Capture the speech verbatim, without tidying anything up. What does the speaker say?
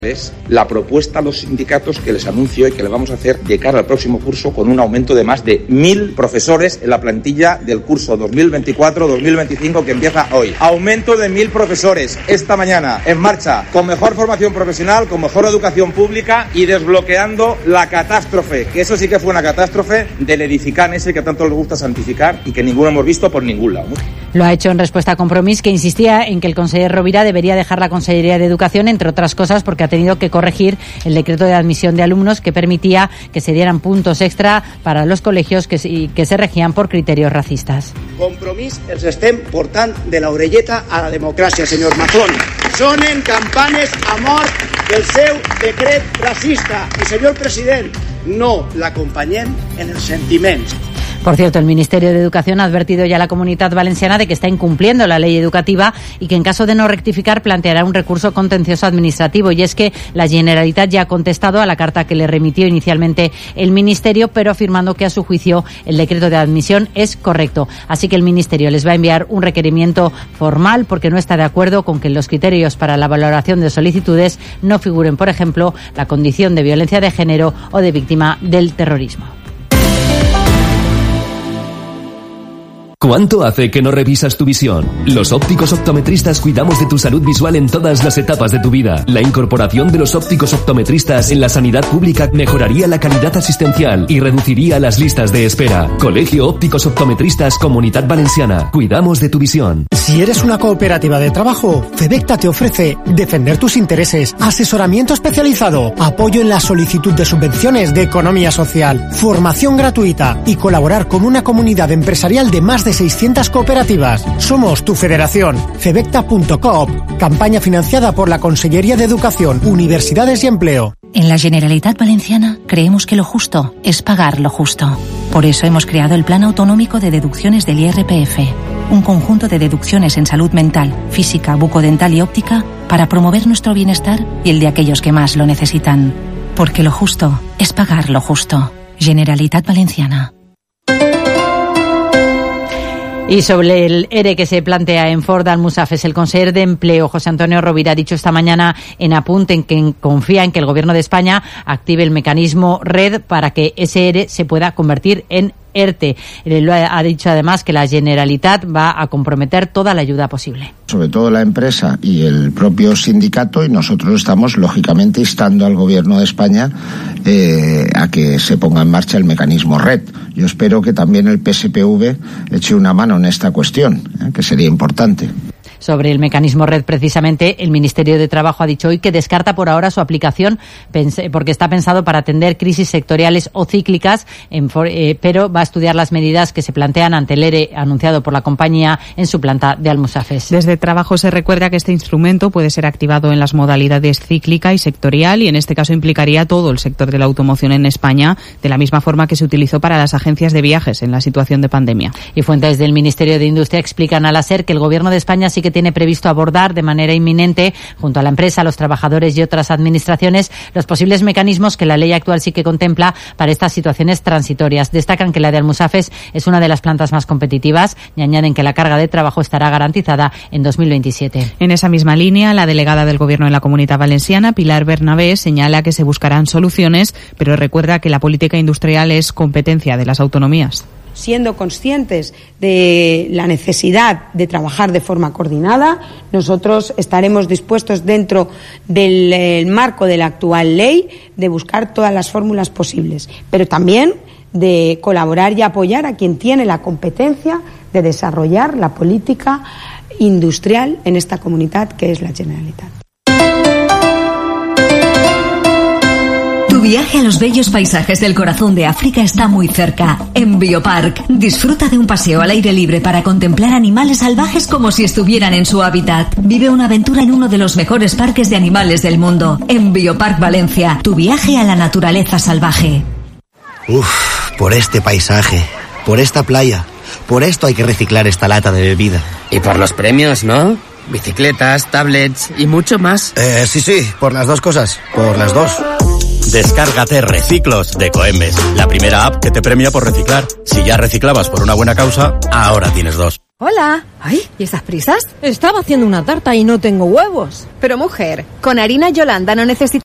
Es la propuesta a los sindicatos que les anuncio y que le vamos a hacer de cara al próximo curso con un aumento de más de mil profesores en la plantilla del curso dos mil veinticuatro dos mil veinticinco que empieza hoy. Aumento de mil profesores esta mañana en marcha, con mejor formación profesional, con mejor educación pública y desbloqueando la catástrofe, que eso sí que fue una catástrofe del edificán ese que tanto les gusta santificar y que ninguno hemos visto por ningún lado. Lo ha hecho en respuesta a Compromís, que insistía en que el conseller Rovira debería dejar la Consellería de Educación, entre otras cosas, porque ha tenido que corregir el decreto de admisión de alumnos que permitía que se dieran puntos extra para los colegios que, que se regían por criterios racistas. Compromís els estem portant de la orelleta a la democràcia, senyor Macron. Sonen campanes a mort del seu decret racista. I, senyor president, no l'acompanyem en els sentiments. Por cierto, el Ministerio de Educación ha advertido ya a la Comunitat Valenciana de que está incumpliendo la ley educativa y que en caso de no rectificar planteará un recurso contencioso administrativo. Y es que la Generalitat ya ha contestado a la carta que le remitió inicialmente el Ministerio, pero afirmando que a su juicio el decreto de admisión es correcto. Así que el Ministerio les va a enviar un requerimiento formal porque no está de acuerdo con que en los criterios para la valoración de solicitudes no figuren, por ejemplo, la condición de violencia de género o de víctima del terrorismo. ¿Cuánto hace que no revisas tu visión? Los ópticos optometristas cuidamos de tu salud visual en todas las etapas de tu vida. La incorporación de los ópticos optometristas en la sanidad pública mejoraría la calidad asistencial y reduciría las listas de espera. Colegio Ópticos Optometristas Comunitat Valenciana. Cuidamos de tu visión. Si eres una cooperativa de trabajo, Fedecta te ofrece defender tus intereses, asesoramiento especializado, apoyo en la solicitud de subvenciones de economía social, formación gratuita y colaborar con una comunidad empresarial de más de seiscientas cooperativas. Somos tu federación. Fedecta punto coop. Campaña financiada por la Consellería de Educación, Universidades y Empleo. En la Generalitat Valenciana creemos que lo justo es pagar lo justo. Por eso hemos creado el Plan Autonómico de Deducciones del I R P F, un conjunto de deducciones en salud mental, física, bucodental y óptica para promover nuestro bienestar y el de aquellos que más lo necesitan. Porque lo justo es pagar lo justo. Generalitat Valenciana. Y sobre el E R E que se plantea en Ford Almusafes, el conseller de Empleo, José Antonio Rovira, ha dicho esta mañana en Apunt en que confía en que el Gobierno de España active el mecanismo RED para que ese E R E se pueda convertir en ERTE. Él ha dicho además que la Generalitat va a comprometer toda la ayuda posible. Sobre todo la empresa y el propio sindicato, y nosotros estamos lógicamente instando al Gobierno de España eh, a que se ponga en marcha el mecanismo RED. Yo espero que también el P S P V eche una mano en esta cuestión, eh, que sería importante. Sobre el mecanismo RED, precisamente, el Ministerio de Trabajo ha dicho hoy que descarta por ahora su aplicación porque está pensado para atender crisis sectoriales o cíclicas, pero va a estudiar las medidas que se plantean ante el E R E anunciado por la compañía en su planta de Almusafes. Desde Trabajo se recuerda que este instrumento puede ser activado en las modalidades cíclica y sectorial y en este caso implicaría todo el sector de la automoción en España, de la misma forma que se utilizó para las agencias de viajes en la situación de pandemia. Y fuentes del Ministerio de Industria explican a la SER que el Gobierno de España sí que tiene previsto abordar de manera inminente, junto a la empresa, los trabajadores y otras administraciones, los posibles mecanismos que la ley actual sí que contempla para estas situaciones transitorias. Destacan que la de Almusafes es una de las plantas más competitivas y añaden que la carga de trabajo estará garantizada en dos mil veintisiete. En esa misma línea, la delegada del Gobierno en la Comunidad Valenciana, Pilar Bernabé, señala que se buscarán soluciones, pero recuerda que la política industrial es competencia de las autonomías. Siendo conscientes de la necesidad de trabajar de forma coordinada, nosotros estaremos dispuestos, dentro del eh, marco de la actual ley, de buscar todas las fórmulas posibles, pero también de colaborar y apoyar a quien tiene la competencia de desarrollar la política industrial en esta comunidad, que es la Generalitat. Tu viaje a los bellos paisajes del corazón de África está muy cerca. En Biopark, disfruta de un paseo al aire libre para contemplar animales salvajes como si estuvieran en su hábitat. Vive una aventura en uno de los mejores parques de animales del mundo. En Biopark Valencia, tu viaje a la naturaleza salvaje. Uf, por este paisaje, por esta playa, por esto hay que reciclar esta lata de bebida. Y por los premios, ¿no? Bicicletas, tablets y mucho más. Eh, sí, sí, por las dos cosas, por las dos. Descárgate Reciclos de Coembes, la primera app que te premia por reciclar. Si ya reciclabas por una buena causa, ahora tienes dos. Hola. Ay, ¿y esas prisas? Estaba haciendo una tarta y no tengo huevos. Pero mujer, con harina Yolanda no necesitas